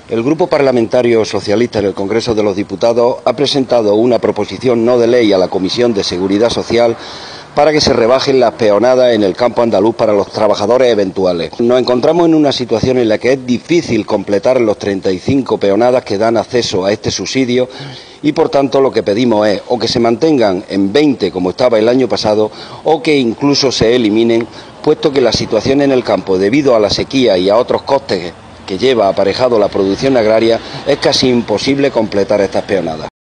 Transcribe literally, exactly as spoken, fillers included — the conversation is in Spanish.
El Grupo Parlamentario Socialista en el Congreso de los Diputados ha presentado una proposición no de ley a la Comisión de Seguridad Social para que se rebajen las peonadas en el campo andaluz para los trabajadores eventuales. Nos encontramos en una situación en la que es difícil completar los treinta y cinco peonadas que dan acceso a este subsidio y, por tanto, lo que pedimos es o que se mantengan en veinte como estaba el año pasado o que incluso se eliminen, puesto que la situación en el campo, debido a la sequía y a otros costes que lleva aparejado la producción agraria, es casi imposible completar estas peonadas.